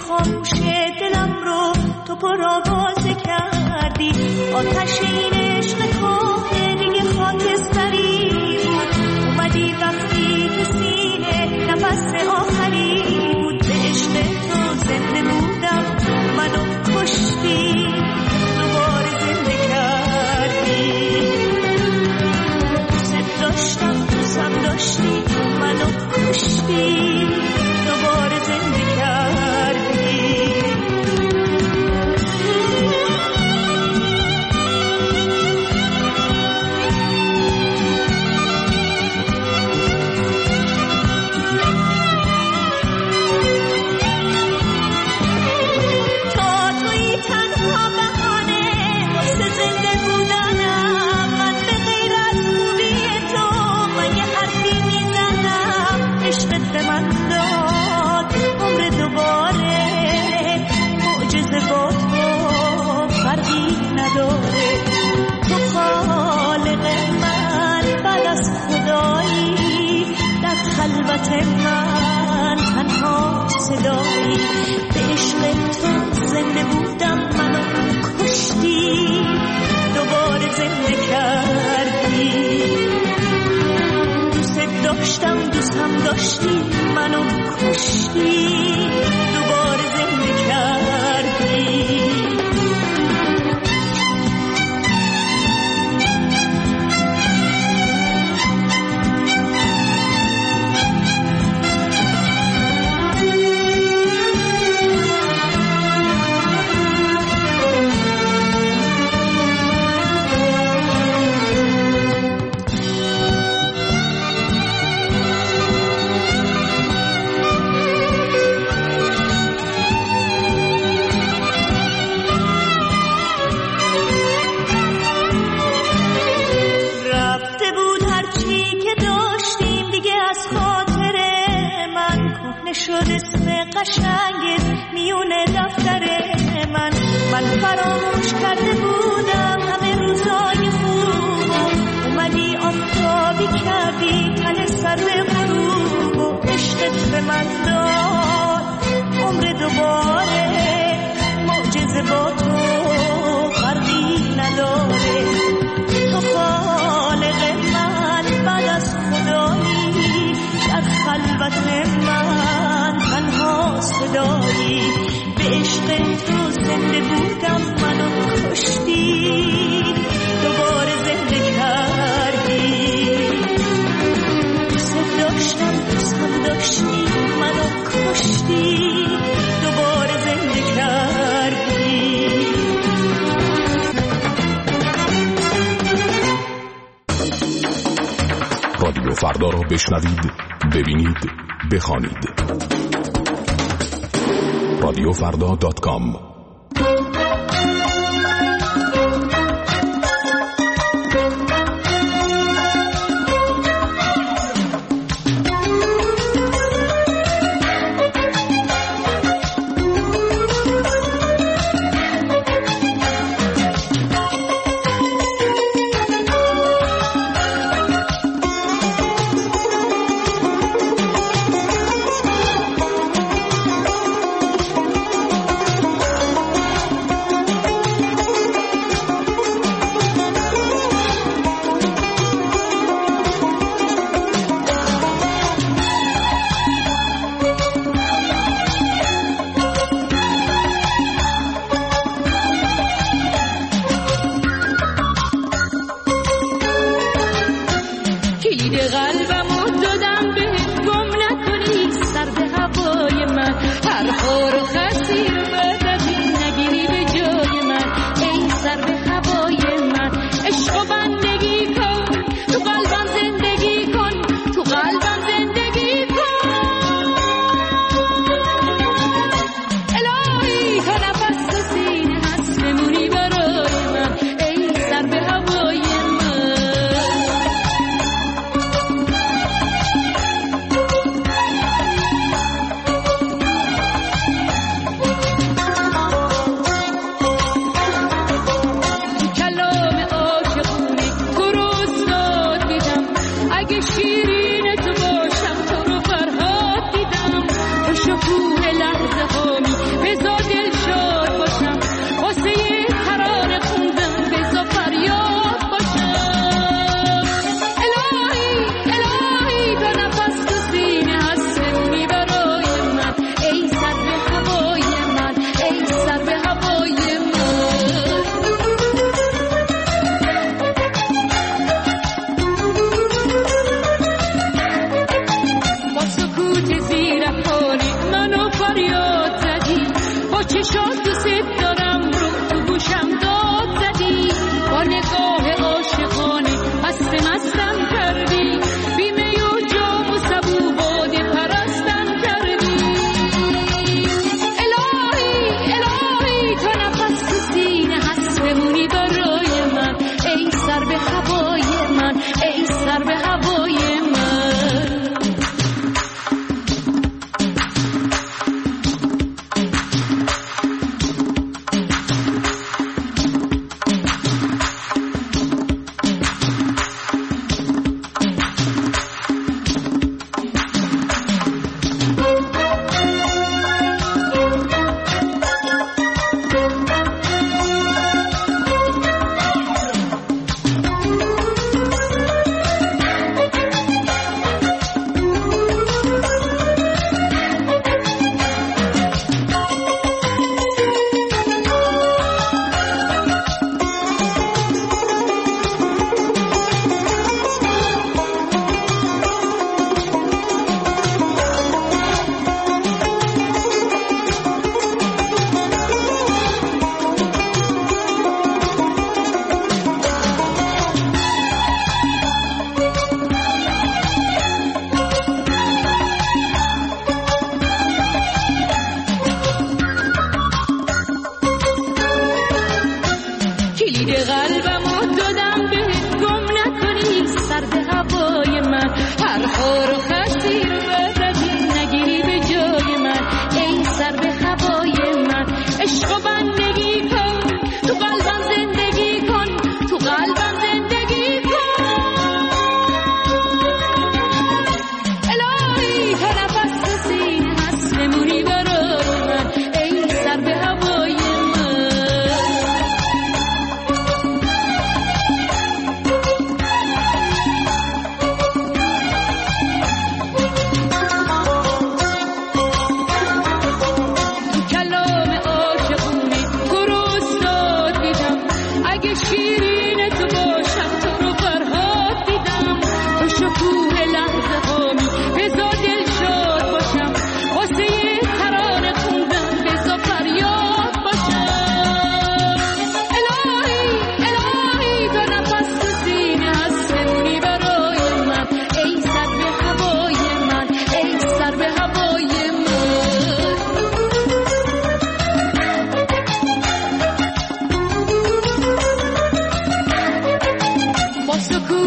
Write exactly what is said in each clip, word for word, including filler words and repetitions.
خاموش دلم رو تو پرآوازه کردی. آتش این عشق کهنه دیگه خاکستری بود. اومدی وقتی تو سینه نفس آخری بود. به عشق تو زنده بودم منو کشتی دوباره زنده کردی. دوست داشتم دوستم داشتی منو کشتی دوباره زنده کردی. خلوت من تنها صدایی. به عشق تو زنده بودم منو کشتی دوباره زنده کردی. دوست داشتم دوستم داشتی منو کشتی دوباره زنده کردی. شد اسم قشنگت میونه دفتر من. من فراموش کرده بودم همه روزای خوب. اومدی آفتابی کردی تن سر غروب. و عشقت به من داد عمر دوباره. معجزه با تو فرقی نداره. تو خالق من بعد از خدایی. در خلوت من تنها صدایی. به عشق تو زنده بودم منو کشتی دوباره زنده کردی. دوست داشتم دوستم داشتی منو کشتی دوباره زنده کردی. رادیو فردا را بشنوید، ببینید، بخوانید. رادیو فردا دات کام.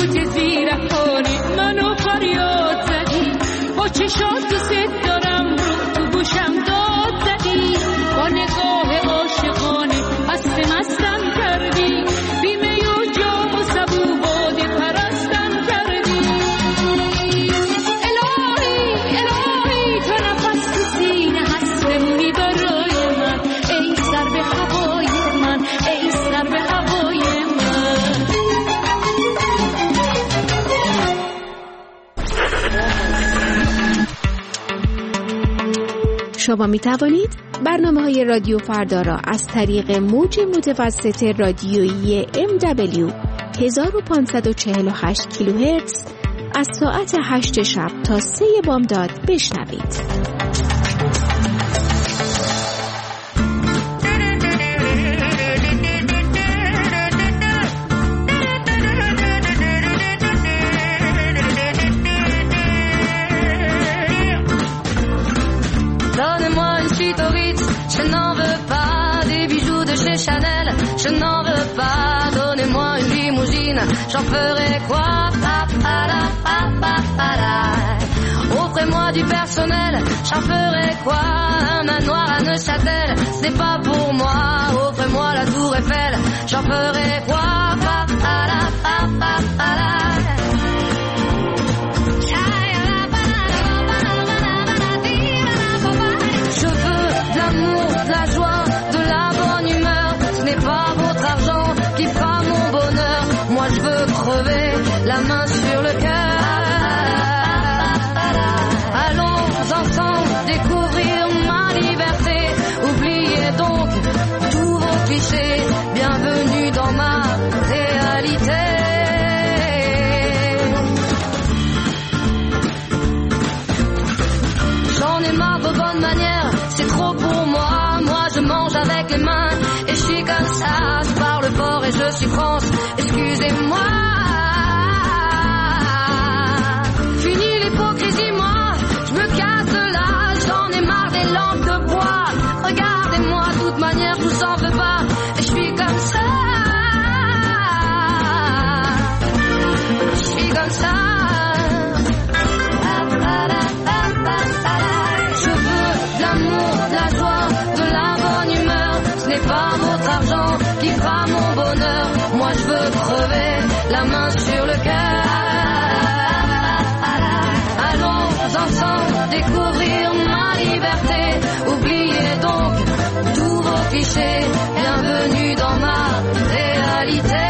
کوچه زیرک کنی منو فریاد زدی با چشات دوست دارم رو تو گوشم داد زدی با نگاه عاشقانه مست مستم کردی بیمه و جام و سبو باده پرستم کردی الهی الهی تا نفس تو سینه هست بمونی برای من ای سر به هوای من ای سر به هوای من. شما می توانید برنامه های رادیو فردا را از طریق موج متوسط رادیویی ام دبلیو هزار و پانصد و چهل و هشت کیلوهرتز از ساعت هشت شب تا سه بامداد بشنوید. Je n'en veux pas des bijoux de chez Chanel, je n'en veux pas, donnez-moi une limousine, j'en ferai quoi? Pa, pa, la, pa, pa, pa, la. Offrez-moi du personnel, j'en ferai quoi? Un manoir à Neuchâtel, c'est pas pour moi, offrez-moi la tour Eiffel, j'en ferai quoi? Pa, pa, la, pa, pa, pa, la. Je veux de l'amour, de la joie, de la bonne humeur. Ce n'est pas votre argent qui fera mon bonheur. Moi je veux crever la main sur le cœur. Allons ensemble découvrir ma liberté. Oubliez donc tous vos clichés. Bienvenue dans ma réalité. J'en ai marre de bonnes manières, c'est trop pour moi. Moi je mange avec les mains et je suis comme ça. Je parle fort et je suis France, excusez-moi. Fini l'hypocrisie, moi je me casse de là. J'en ai marre des lampes de bois. Regardez-moi, de toute manière je vous en veux pas. Et je suis comme ça. Je suis comme ça. La joie, de la bonne humeur, ce n'est pas votre argent qui fera mon bonheur. Moi je veux crever la main sur le cœur. Allons ensemble découvrir ma liberté. Oubliez donc tous vos clichés. Bienvenue dans ma réalité.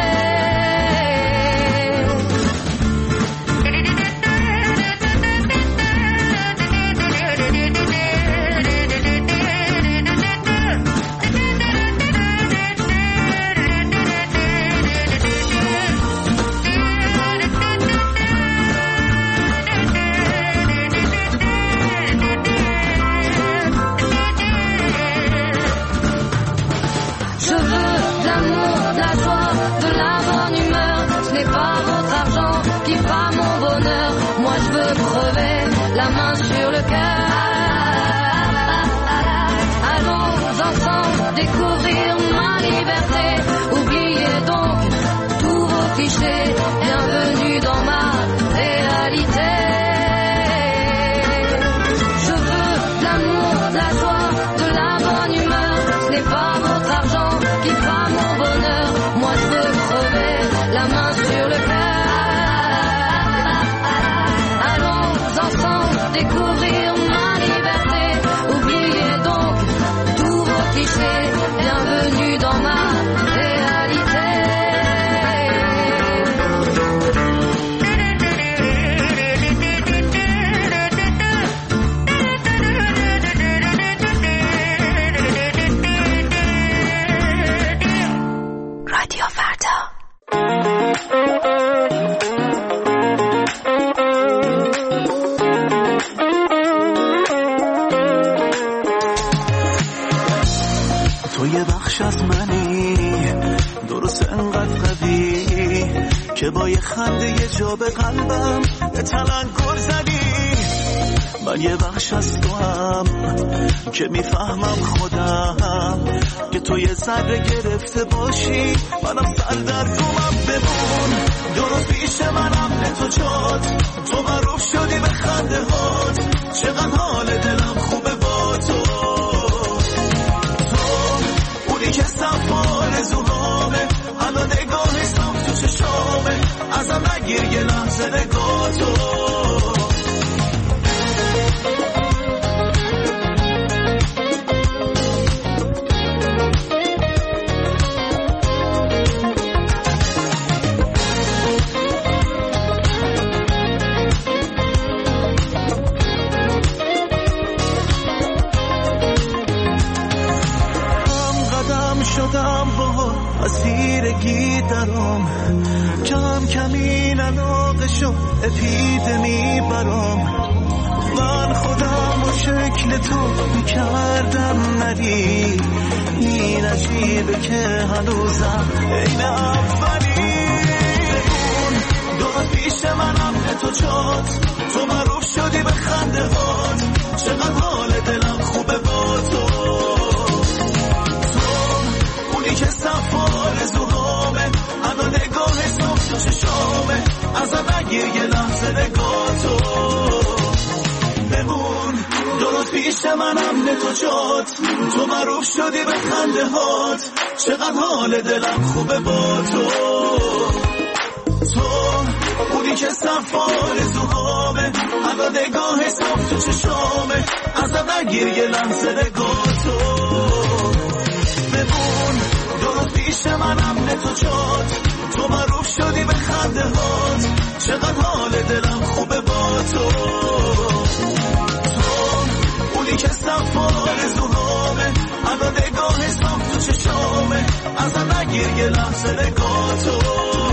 La main sur le cœur. Allons ensemble découvrir ma liberté. Oubliez donc tous vos clichés. Bienvenue dans ma réalité. Je veux de l'amour, de la joie, de la bonne humeur. Ce n'est pas votre argent qui fera mon bonheur. Moi je veux crever la main sur le cœur. Ensemble découvrir ma liberté. Oubliez donc tous vos clichés. Bienvenue dans ma réalité. رادیو فردا. از منی درست انقدر قوی که با یه خنده یه جا به قلبم تلنگر زدی. من یه بخش از تو هم که میفهمم خودم که تو یه ذره گرفته باشی منم سر در دومم بمون. درست پیش من کم کم این علاقه شد اپیدمی برام. من خودم و شکل تو میکردم نری، این عجیبه که هنوزم این اولی. اون دو پیش منم تو جات، تو معروف شدی به خنده هات، چقدر حال دلم خوبه با تو. تو اونی که سفار زهامه، انا نگاه صاف تو چشامه، ازم نگیر یه لحظه نگاه تو. بمون دو روز پیش منم به تو جات، تو معروف شدی به خنده هات، چقدر حال دلم خوبه با تو. تو اونی که سفار زهامه، انا نگاه صاف تو چشامه، ازم نگیر یه لحظه نگاه تو. بمون دو روز پیش منم به تو جات، تو معروف شدی به خنده هات، چقدر حال دلم خوبه با تو. اونی که سفار زهامه، انا نگاه صاف تو چشامه، ازم نگیر یه لحظه نگاه تو.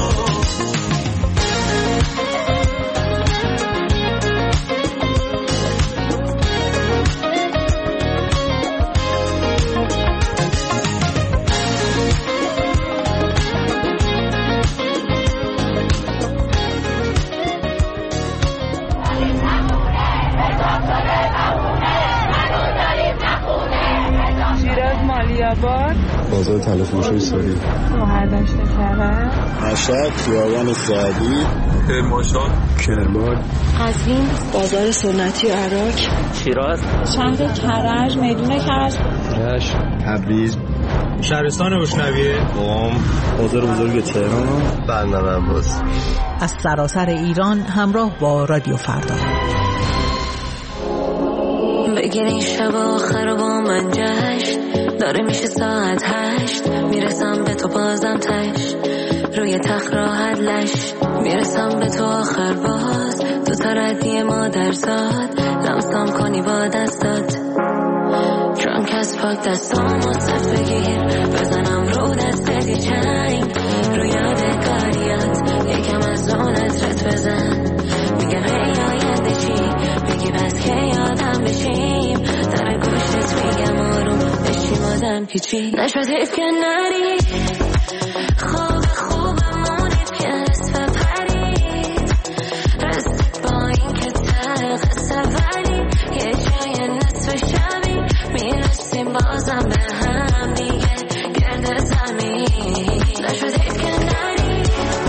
بازار تلفروشی سوری، مهردشت کرد، مشهد، خیابان سعدی، کرمانشاه، کرمان، قزوین، بازار سنتی و عراق، شیراز، شهر کرج، میدون کرج، رشت، تبریز، شهرستان بشنویه، قم، بازار بزرگ تهران، بندر عباس. از سراسر ایران همراه با رادیو فردا. بگیری شب آخر با من جشن، داره میشه ساعت هشت، میرسم به تو بازم تش، روی تخت راحت لش، میرسم به تو آخر باز، تو تا ردی مادر زاد، لمسم کنی با دستات، درانک از پاک دستامو سفت بگیر، بزنم رو دستت یه چنگ، رو یادگاریات یکم از اونت رت بزن، میگم هی آینده چی، میگی بس که یادم بشیم، در گوشت میگم آروم بشیم آدم هیچی نشد حیف که نری، خوب خوبمونید که نصف پرید، رسید با این که ته قصه ولی یه جای نصف شبی، میرسیم بازم به هم دیگه گرد زمین، نشد حیف که نری،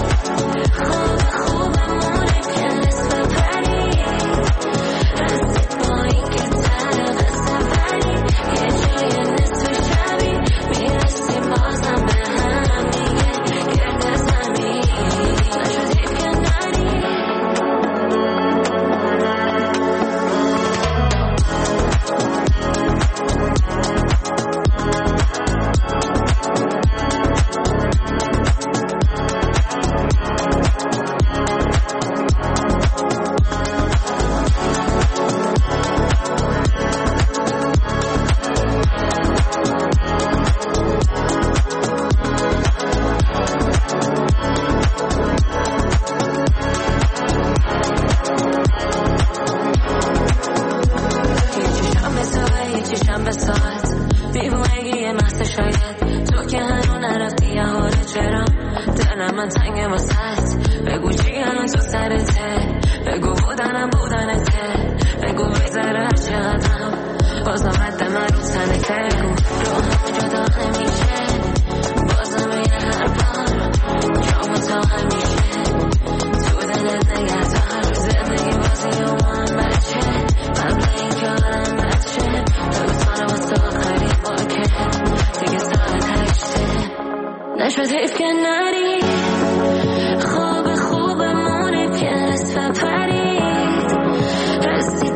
خوب خوبمونید که نصف پرید، رسید با این که ته قصه ولی یه جای نصف شبی، میرسیم بازم به هم دیگه گرد زمین، نشد حیف که نری.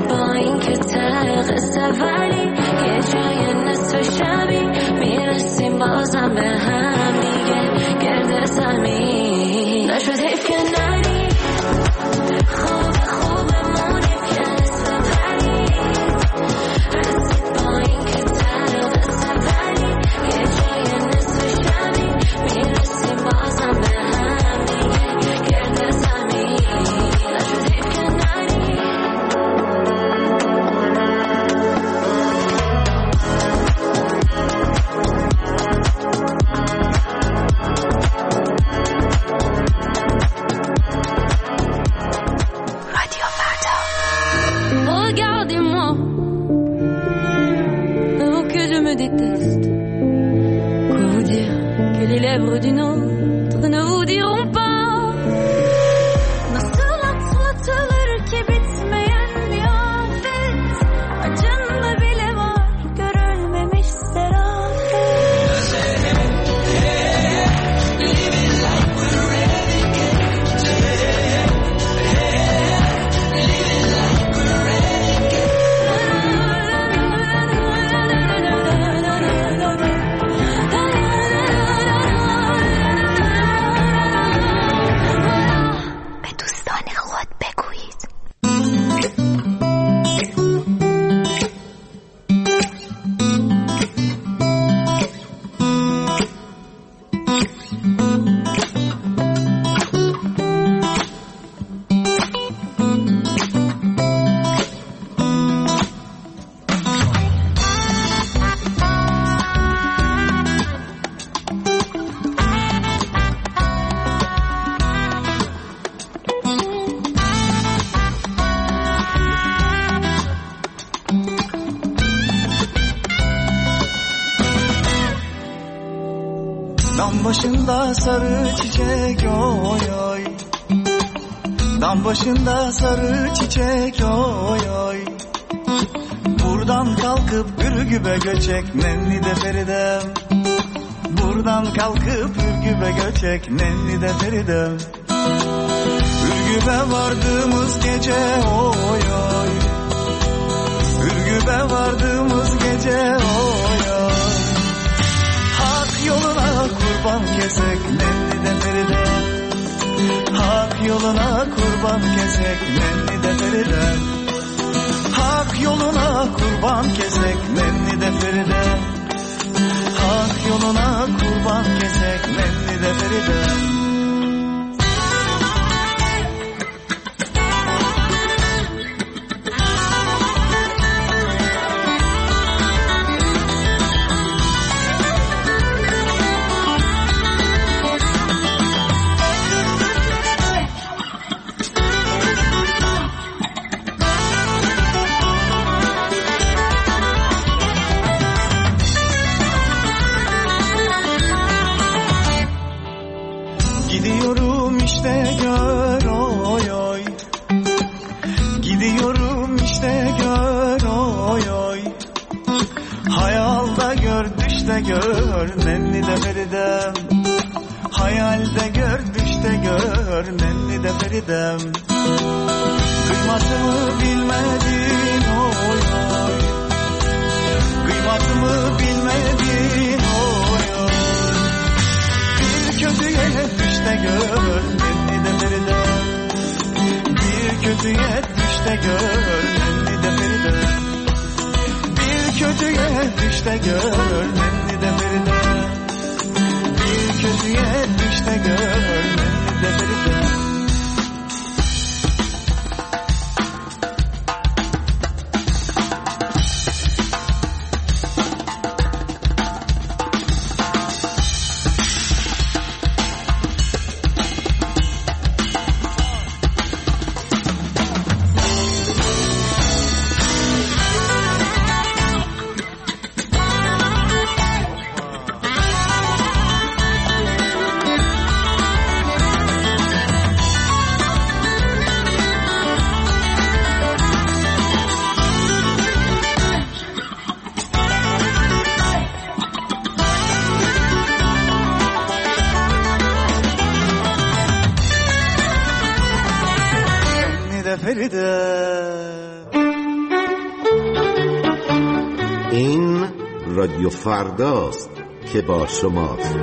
ولی یه جای نصف شبی میرسیم başında sarı çiçek oy oy. Dam başında sarı çiçek oy oy. Buradan kalkıp Ürgüp'e göçek nenni de Feridem. Buradan kalkıp Ürgüp'e göçek nenni de Feridem. Ürgüp'e vardığımız gece oy oy. Ürgüp'e vardığımız gece oy oy. Hak yoluna kurban kesek nenni de Feridem. Hak yoluna kurban kesek nenni de Feridem. Hak yoluna kurban kesek nenni de Feridem. Hak yoluna kurban kesek nenni de Feridem. Gidiyorum işte gör oy oy. Gidiyorum işte gör oy oy. Hayalda gör düşte gör nenni de Feridem. Hayalde gör düşte gör nenni de Feridem. Kıymatımı bilmedin oy oy. Kıymatımı bilmedin oy oy. Bir kötüye düşte gör nenni de Feridem. Bir kötüye düşte gör nenni de Feridem. Bir kötüye düşte gör nenni de Feridem. Bir kötüye düşte gör nenni de Feridem. این رادیو فرداست که با شماست.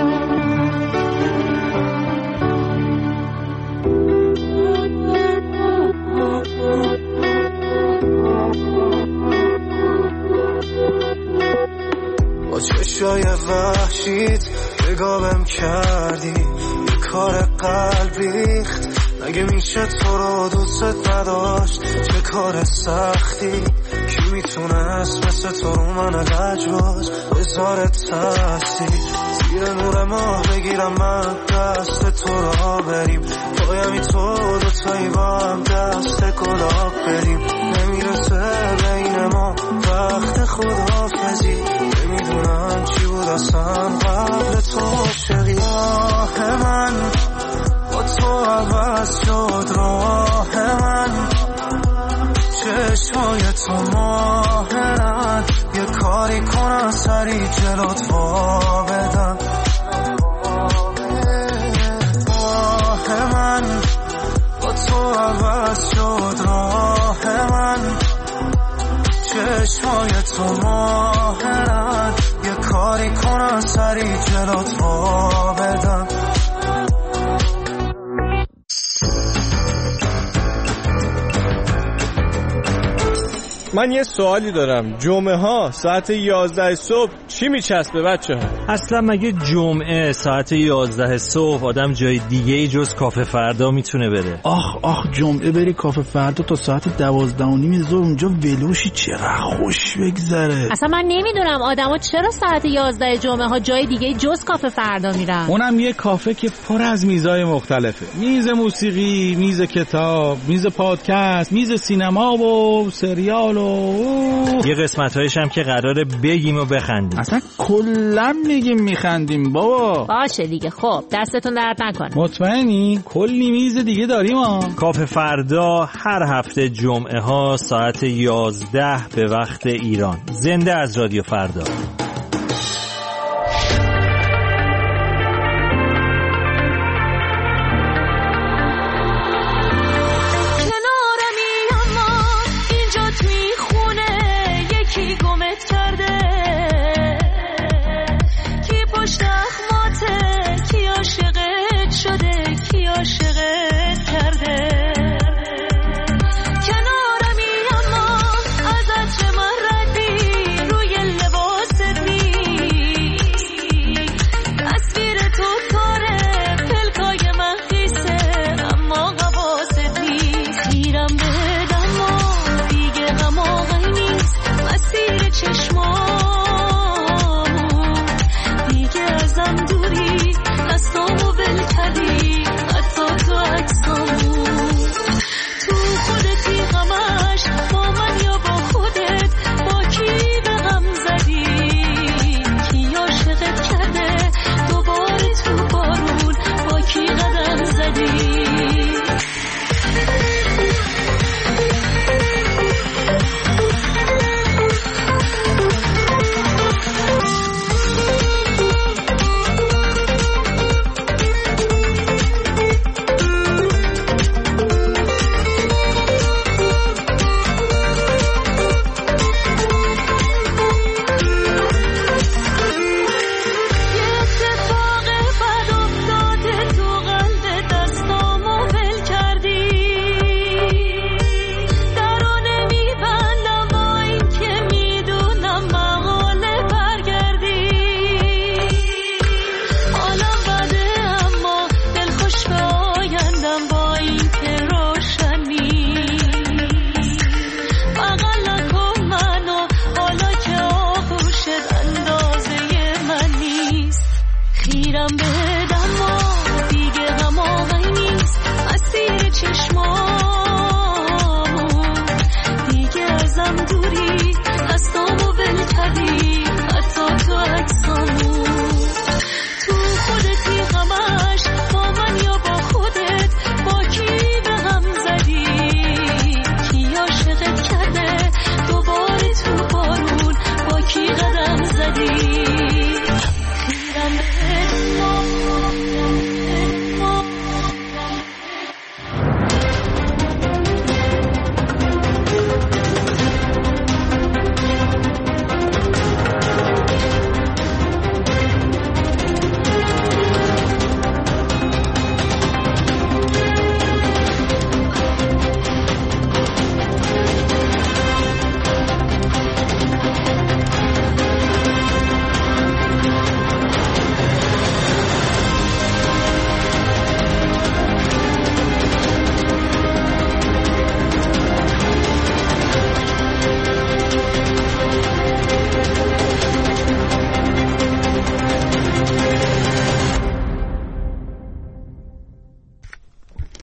با چشای وحشیت نگاهم کردی، یه کار قلب ریخت. اگه میشه تو رو دوست نداشت چه کار سختی. کی میتونست مثل تو رو من لجباز بذاره تاثیر. زیر نور ماه بگیرم من دست تو را بریم، پایمی تو دوتایی با هم دست گلاب بریم. نمیرسه بین ما وقت خداحافظی، نمیدونم چی بود اصلا قبل تو عاشقی. آه من با تو عوض شد راه من، چشمای تو ماهرن. یه کاری کنم سری جلوت وا بدم. آه من با تو عوض شد راه من، چشمای تو ماهرن. یه کاری کنم سری جلوت وا بدم. من یه سوالی دارم، جمعه ها ساعت یازده صبح چی میچسبه بچه ها؟ اصلا مگه جمعه ساعت یازده صبح آدم جای دیگه ای جز کافه فردا میتونه بره؟ آخ آخ جمعه بری کافه فردا تا ساعت دوازده و نیم ظهر اونجا ولوشی چقدر خوش بگذره. اصلا من نمیدونم آدما چرا ساعت یازده جمعه ها جای دیگه جز کافه فردا میرن. اونم یه کافه که پر از میزای مختلفه، میز موسیقی، میز کتاب، میز پادکست، میز سینما و سریال و اوه. یه قسمت هایش هم که قراره بگیم و بخندیم. اصلا کلا میگیم میخندیم بابا. باشه دیگه. خب دستتون درد نکنه. مطمئنی؟ کلی میز دیگه داریم ها. کافه فردا هر هفته جمعه ها ساعت یازده به وقت ایران، زنده از رادیو فردا.